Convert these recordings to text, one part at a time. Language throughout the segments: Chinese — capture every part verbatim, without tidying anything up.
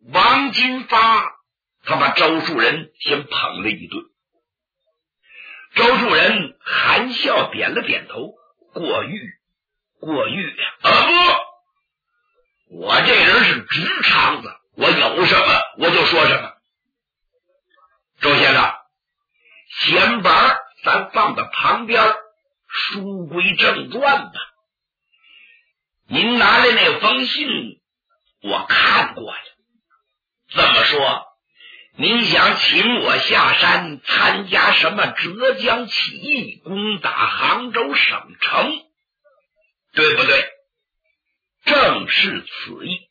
王金发他把周树人先捧了一顿。周树人含笑点了点头，过誉过誉啊不，我这人是直肠子，我有什么我就说什么。周先生，闲板咱放到旁边，书归正传吧。您拿来那封信我看过了，这么说您想请我下山参加什么浙江起义，攻打杭州省城，对不对？正是此意。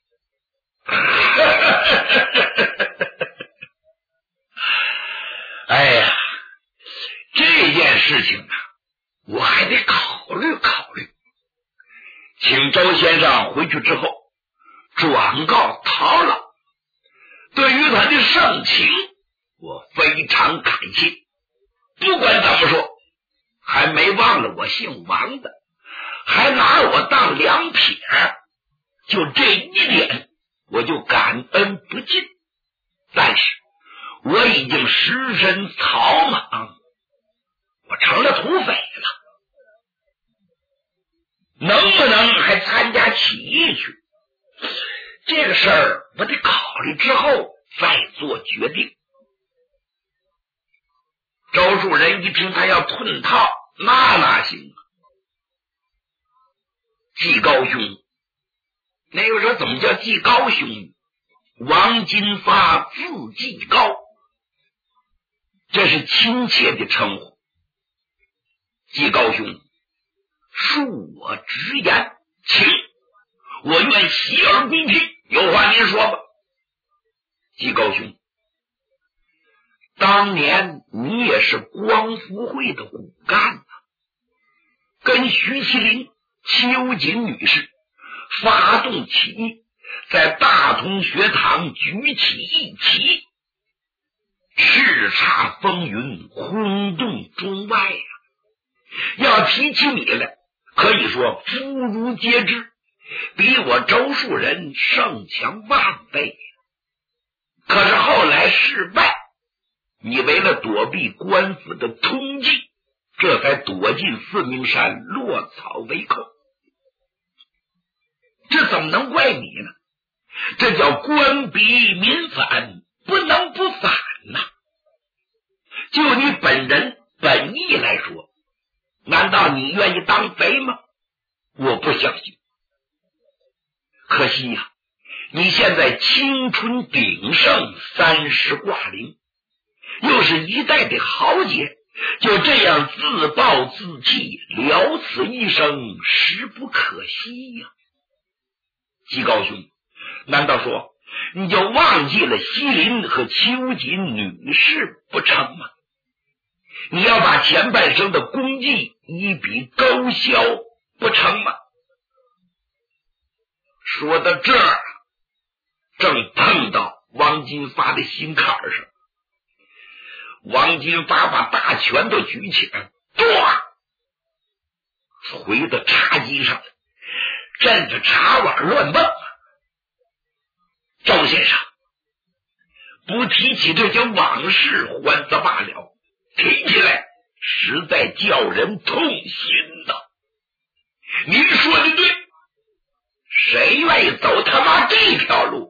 哎呀，这件事情啊，我还得考虑考虑。请周先生回去之后转告陶老，对于他的盛情我非常感谢。不管怎么说，还没忘了我姓王的，还拿我当两撇，就这一点我就感恩不尽。但是我已经失身草莽，我成了土匪了，能不能还参加起义去？这个事儿我得考虑之后再做决定。周树人一听他要吞套，那哪行啊？季高兄，那个时候怎么叫季高兄？王金发字季高，这是亲切的称呼。季高兄，恕我直言，请我愿洗耳恭听，有话您说吧。季高兄，当年你也是光复会的骨干啊，跟徐麒麟、邱瑾女士发动起义，在大同学堂举起义旗，叱咤风云，轰动中外啊。要提起你来，可以说妇孺皆知，比我周树人胜强万倍。可是后来失败，你为了躲避官府的通缉，这才躲进四明山，落草为寇。这怎么能怪你呢？这叫官逼民反，不能不反呐、啊。就你本人本意来说，难道你愿意当贼吗？我不相信。可惜呀、啊，你现在青春鼎盛，三十挂零，又是一代的豪杰，就这样自暴自弃，了此一生，实不可惜呀、啊。季高兄，难道说你就忘记了西林和邱瑾女士不成吗？你要把前半生的功绩一笔勾销不成吗？说到这儿，正碰到王金发的心坎上。王金发把大拳头举起来，唰，回到茶几上，震着茶碗乱蹦。周先生，不提起这些往事还则罢了，提起来实在叫人痛心呐。您说的对，谁愿意走他妈这条路？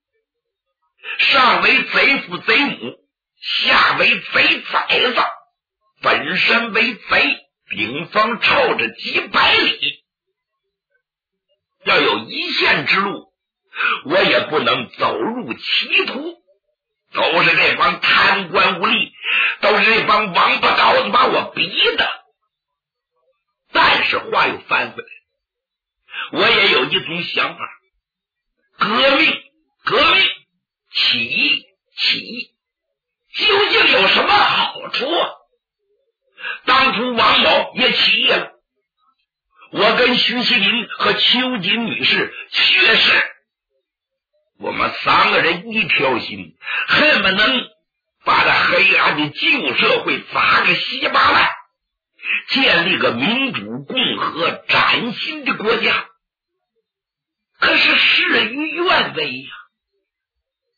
上为贼父贼母，下为贼崽子，本身为贼，顶方臭着几百里。要有一线之路，我也不能走入歧途。都是这帮贪官污吏，都是这帮王八羔子把我逼的。但是话又翻回来，我也有一种想法，革命革命，起义起义，究竟有什么好处啊？当初王某也起义了，我跟徐麒麟和邱瑾女士确实，我们三个人一条心，恨不能把这黑暗的旧社会砸个稀巴烂，建立个民主共和崭新的国家。可是事与愿违呀、啊，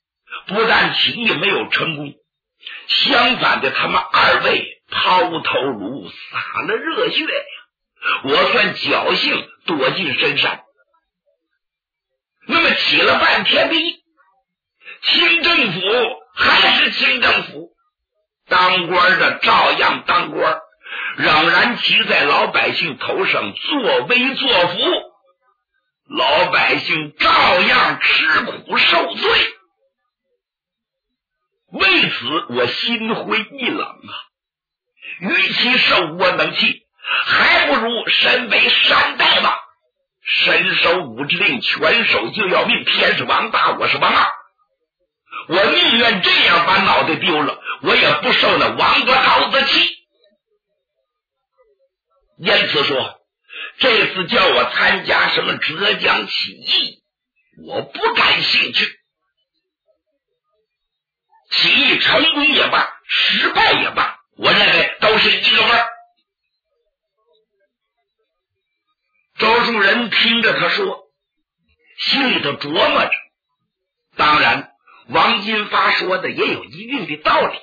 不但起义没有成功，相反的，他们二位抛头颅洒了热血呀！我算侥幸躲进深山。那么起了半天的义，清政府还是清政府，当官的照样当官，仍然骑在老百姓头上作威作福，老百姓照样吃苦受罪。为此我心灰意冷啊！与其受窝囊气，还不如身为山大王，身手武之令，拳手就要命，天是王大，我是王二，我宁愿这样把脑袋丢了，我也不受那王八羔子气。因此说，这次叫我参加什么浙江起义，我不感兴趣。起义成功也罢，失败也罢，我认为都是一个味儿。周树人听着他说，心里头琢磨着，当然王金发说的也有一定的道理。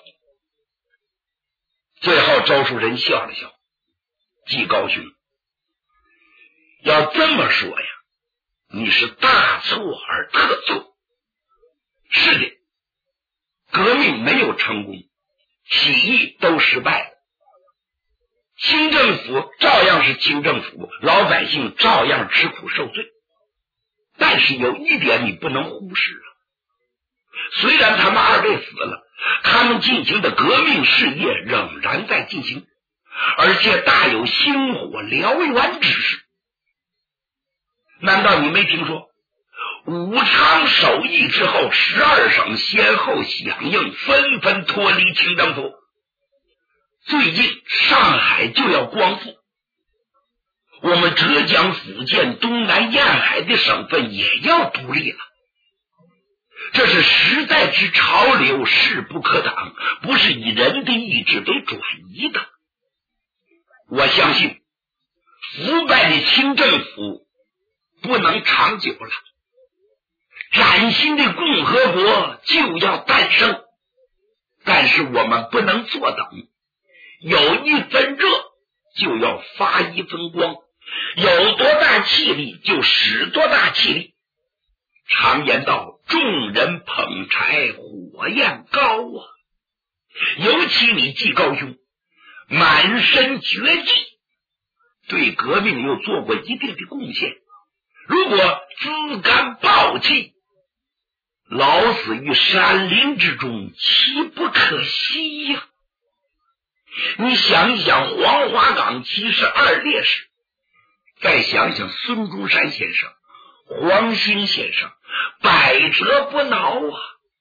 最后周树人笑了笑，季高兄，要这么说呀，你是大错而特错。是的，革命没有成功，起义都失败了，清政府照样是清政府，老百姓照样吃苦受罪。但是有一点你不能忽视啊，虽然他们二位死了，他们进行的革命事业仍然在进行，而且大有星火燎原之势。难道你没听说武昌首义之后，十二省先后响应，纷纷脱离清政府？最近上海就要光复，我们浙江、福建、东南沿海的省份也要独立了。这是时代之潮流，势不可挡，不是以人的意志为转移的。我相信腐败的清政府不能长久了，崭新的共和国就要诞生。但是我们不能坐等，有一分热就要发一分光，有多大气力就使多大气力。常言道，众人捧柴火焰高啊！尤其你季高兄满身绝技，对革命又做过一定的贡献，如果自甘暴气，老死于山林之中，岂不可惜呀、啊？你想一想黄花岗七十二烈士，再想想孙中山先生、黄兴先生，百折不挠啊！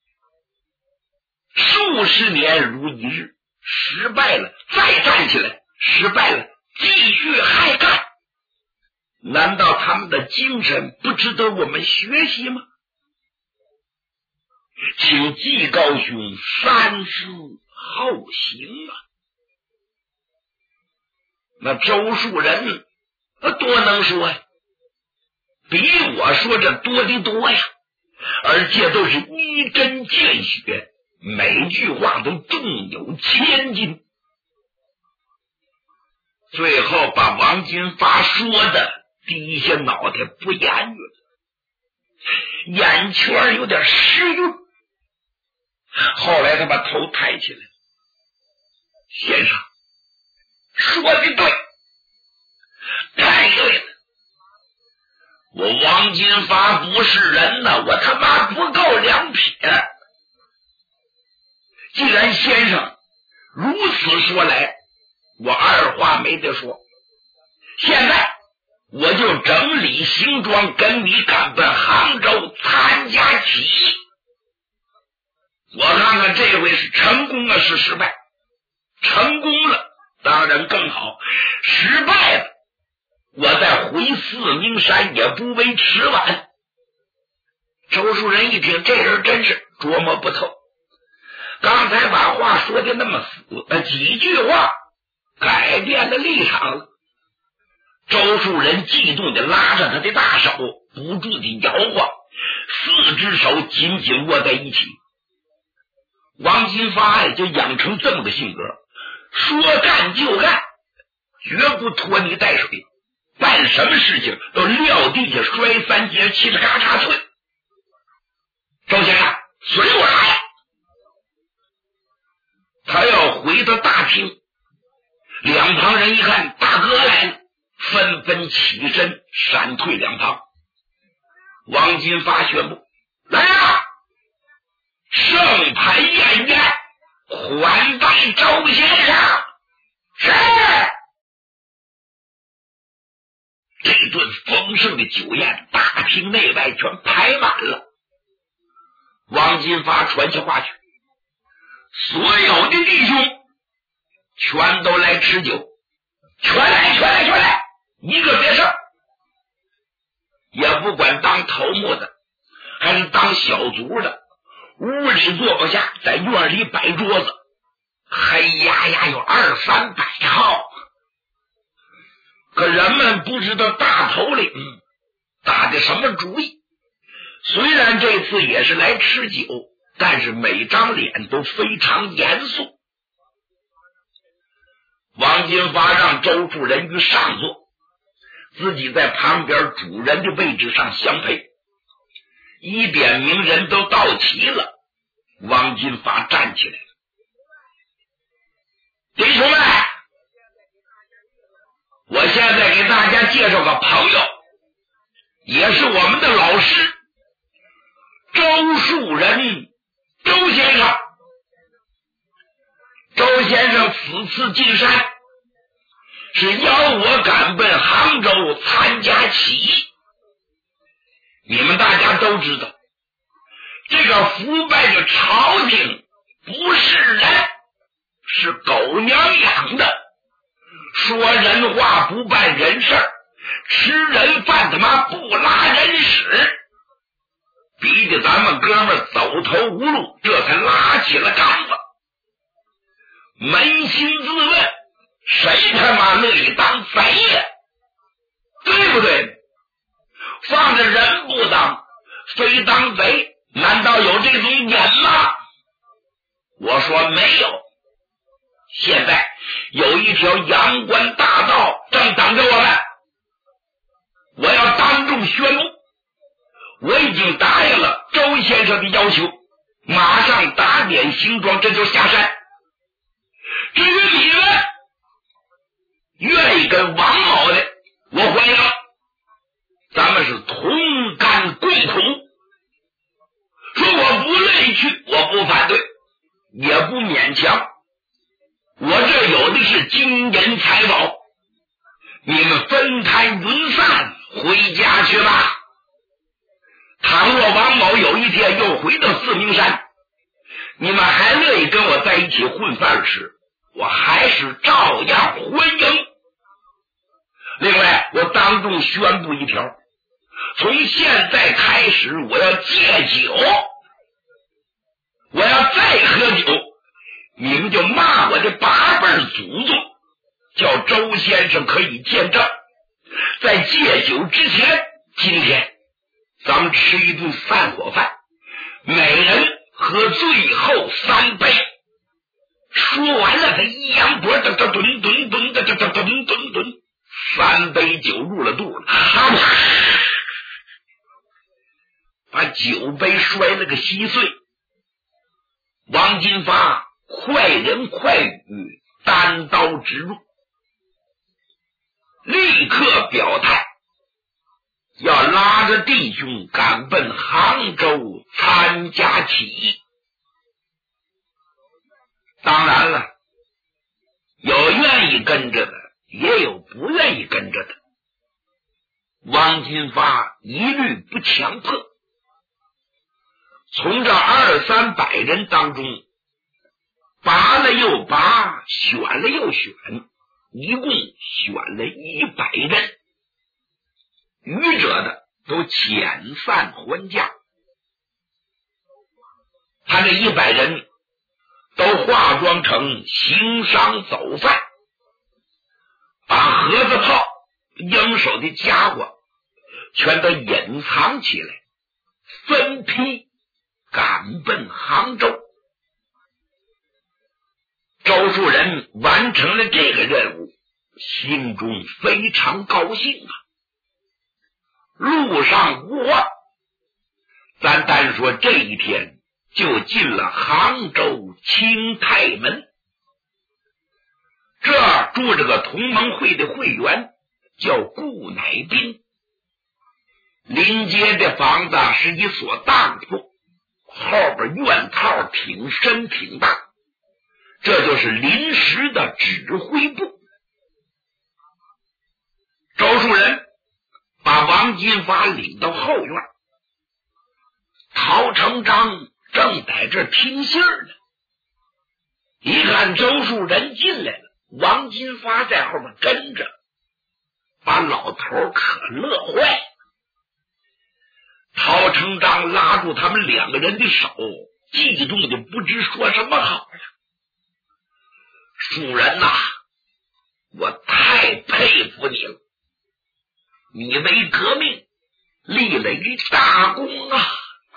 数十年如一日，失败了再站起来，失败了继续还干，难道他们的精神不值得我们学习吗？请季高兄三思后行啊！那周树人多能说呀，比我说这多的多呀，而且都是一针见血，每句话都重有千斤。最后把王金发说的低下脑袋不言语了，眼圈有点湿润。后来他把头抬起来，先生说的对，太对了，我王金发不是人呐，我他妈不够两撇。既然先生如此说来，我二话没得说，现在我就整理行装，跟你赶奔杭州参加起义。我看看这回是成功了是失败，成功了当然更好，失败了我再回四明山也不为迟晚。周树人一听，这人真是琢磨不透，刚才把话说的那么死，那几句话改变了立场了。周树人激动的拉着他的大手，不住的摇晃，四只手紧紧握在一起。 王金发就养成这么个性格，说干就干，绝不拖泥带水，办什么事情都撂地下摔三节，嘁哩嘎嚓脆。周先生，随我来。他要回到大厅，两旁人一看大哥来了，纷纷起身闪退两旁。王金发宣布：来啊，盛盘宴宴，款待周先生。是。这顿丰盛的酒宴，大厅内外全排满了。王金发传下话去，所有的弟兄全都来吃酒，全来全来全来，一个别剩。也不管当头目的还是当小卒的，屋里坐不下，在院里摆桌子，黑压压有二三百号。可人们不知道大头领打的什么主意，虽然这次也是来吃酒，但是每张脸都非常严肃。王金发让周夫人于上座，自己在旁边主人的位置上相配。一点名人都到齐了，王金发站起来了：弟兄们，我现在给大家介绍个朋友，也是我们的老师，周树人周先生。周先生此次进山是邀我赶奔杭州参加起义。你们大家都知道，这个腐败的朝廷不是人，是狗娘养的，说人话不办人事，吃人饭他妈不拉人屎，逼得咱们哥们走投无路，这才拉起了杆子。扪心自问，谁他妈乐意当贼呀？对不对？放着人不当，非当贼，难道有这种眼吗？我说没有。现在有一条阳关大道正等着我们，我要当众宣布，我已经答应了周先生的要求，马上打点行装，这就下山。至于你们愿意跟王某的，我欢迎，咱们是同甘共苦。说我不乐意去，我不反对，也不勉强，我这有的是金银财宝，你们分摊云散，回家去吧。倘若王某有一天又回到四明山，你们还乐意跟我在一起混饭吃，我还是照样欢迎。另外，我当众宣布一条，从现在开始我要戒酒，我要再喝酒，你们就骂我的八辈祖宗，叫周先生可以见证。在戒酒之前，今天咱们吃一顿散伙饭，每人喝最后三杯。说完了，他一扬脖，这这吨吨吨的这这吨吨吨，三杯酒入了肚了，把酒杯摔了个稀碎。王金发快人快语，单刀直入，立刻表态，要拉着弟兄赶奔杭州参加起义。当然了，有愿意跟着的，也有不愿意跟着的。王金发一律不强迫，从这二三百人当中拔了又拔，选了又选，一共选了一百人，余者的都遣散还家。他这一百人都化妆成行商走贩，把盒子炮、应手的家伙全都隐藏起来，分批赶奔杭州。 树人完成了这个任务，心中非常高兴啊。路上无望，咱单说这一天就进了杭州清泰门。这儿住着个同盟会的会员，叫顾乃斌。临街的房子是一所当铺，后边院套挺深挺大，这就是临时的指挥部。周树人把王金发领到后院，陶成章正在这听信儿呢。一看周树人进来了，王金发在后面跟着，把老头可乐坏了。陶成章拉住他们两个人的手，激动的不知说什么好了。树人呐、啊，我太佩服你了，你为革命立了一大功啊！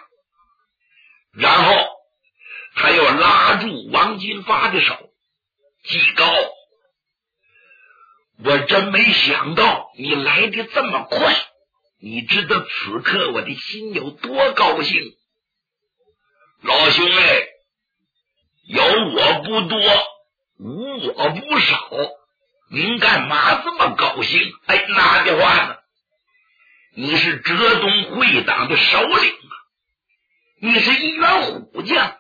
然后他又拉住王金发的手，季高，我真没想到你来的这么快，你知道此刻我的心有多高兴。老兄哎，有我不多，无我不少，您干嘛这么高兴？哎，哪句话呢？你是浙东会党的首领啊，你是一员虎将，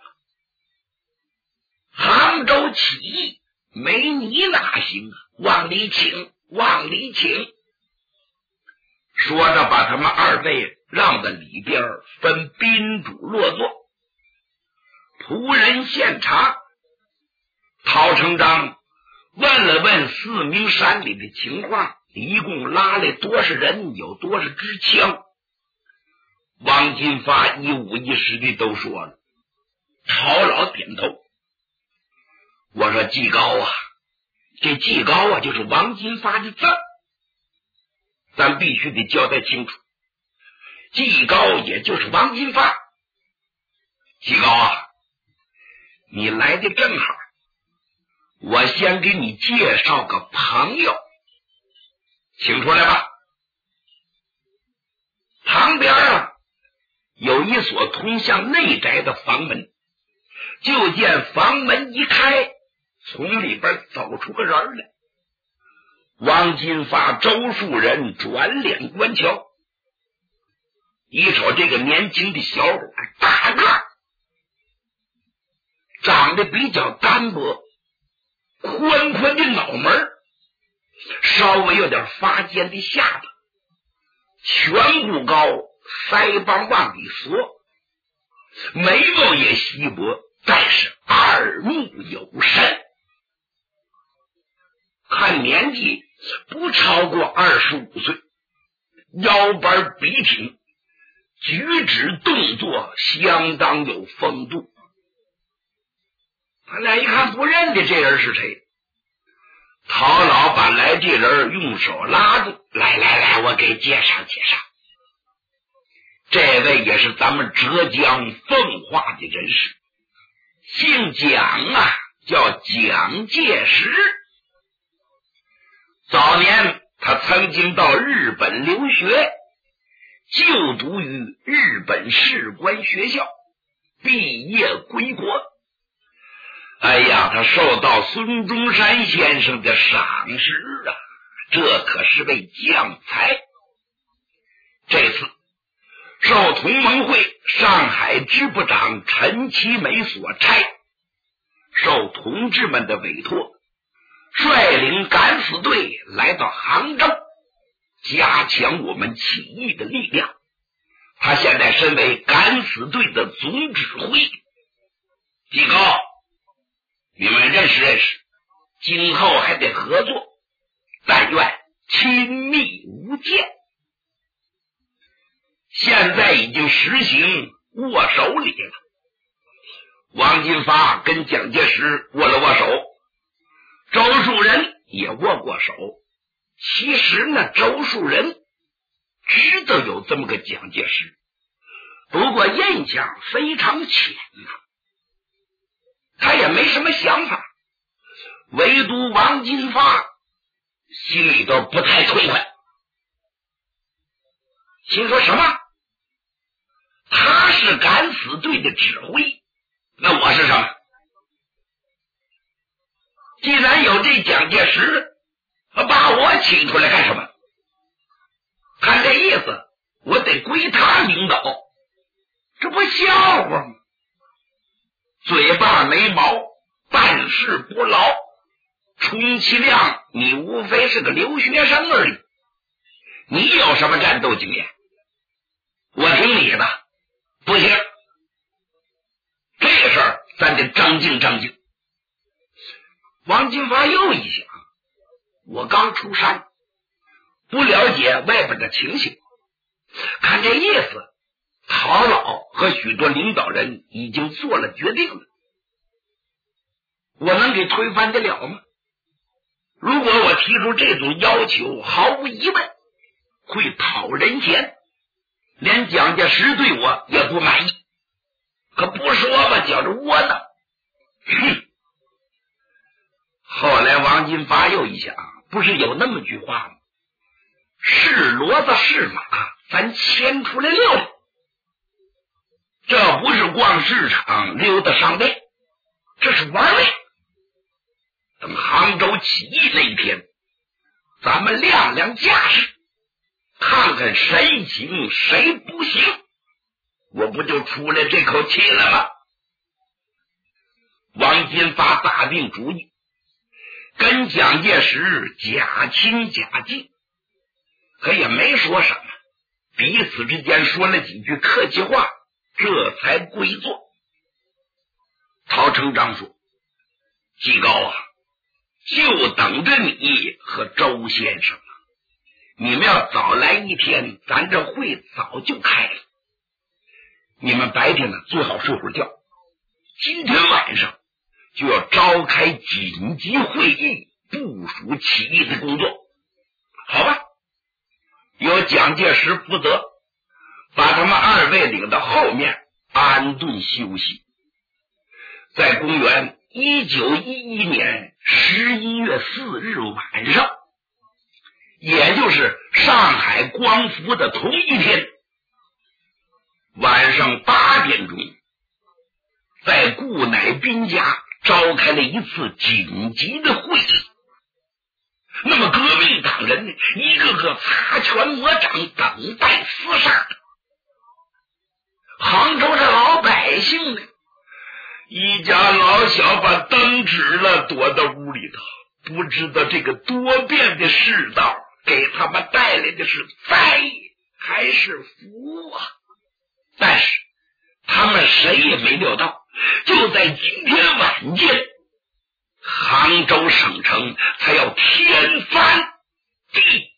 杭州起义没你哪行啊？往里请，往里请。说着把他们二位让到里边，分宾主落座。仆人献茶，陶成章问了问四明山里的情况，一共拉了多少人，有多少支枪。王金发一五一十的都说了。陶老点头，我说季高啊，这季高啊就是王金发的字，咱必须得交代清楚。季高也就是王金发。季高啊，你来的正好，我先给你介绍个朋友，请出来吧。旁边啊有一所通向内宅的房门，就见房门一开，从里边走出个人来。王金发、周树人转脸观瞧，一瞅这个年轻的小伙大个，长得比较单薄，宽宽的脑门，稍微有点发尖的下巴，颧骨高，腮帮往里缩，眉毛也稀薄，但是耳目有神，看年纪不超过二十五岁，腰板笔挺，举止动作相当有风度。他俩一看不认得这人是谁，陶老把来这人用手拉住，来来来，我给介绍介绍，这位也是咱们浙江奉化的人士，姓蒋啊，叫蒋介石。早年他曾经到日本留学，就读于日本士官学校，毕业归国。哎呀，他受到孙中山先生的赏识啊，这可是位将才。这次受同盟会上海支部长陈其美所差，受同志们的委托，率领敢死队来到杭州，加强我们起义的力量。他现在身为敢死队的总指挥。季高，你们认识认识，今后还得合作，但愿亲密无间。现在已经实行握手礼了。王金发跟蒋介石握了握手，周树人也握过手。其实呢，周树人知道有这么个蒋介石，不过印象非常浅啊，他也没什么想法。 唯独王金发心里头不太痛快，心说什么？他是敢死队的指挥，那我是什么？既然有这蒋介石，把我请出来干什么？看这意思，我得归他领导，这不笑话吗？嘴巴没毛，办事不牢，充其量你无非是个留学生而已，你有什么战斗经验？我听你的，不行，这个事儿咱得张静张静。王金发又一想，我刚出山，不了解外边的情形，看这意思，陶老和许多领导人已经做了决定了，我能给推翻得了吗？如果我提出这种要求，毫无疑问会讨人嫌，连蒋介石对我也不满意，可不说吧，觉着窝囊。哼！后来王金发又一想，不是有那么句话吗？是骡子是马，咱牵出来溜，这不是逛市场溜达商店，这是玩味。等杭州起义那一天，咱们亮亮架势，看看谁行谁不行，我不就出来这口气了吗？王金发打定主意，跟蒋介石假亲假敬，可也没说什么，彼此之间说了几句客气话，这才归座。陶成章说：“季高啊，就等着你和周先生了。你们要早来一天，咱这会早就开了。你们白天呢最好睡会儿觉，今天晚上就要召开紧急会议，部署起义的工作，好吧？由蒋介石负责，把他们二位领到后面安顿休息。在公元一九一一年十一月四日晚上，也就是上海光复的同一天，晚上八点钟，在顾乃斌家召开了一次紧急的会议。那么革命党人呢，一个个擦拳抹掌，等待厮杀。杭州的老百姓呢，一家老小把灯指了，躲到屋里头，不知道这个多变的世道给他们带来的是灾还是福啊！但是他们谁也没料到，就在今天晚间，杭州省城才要天翻地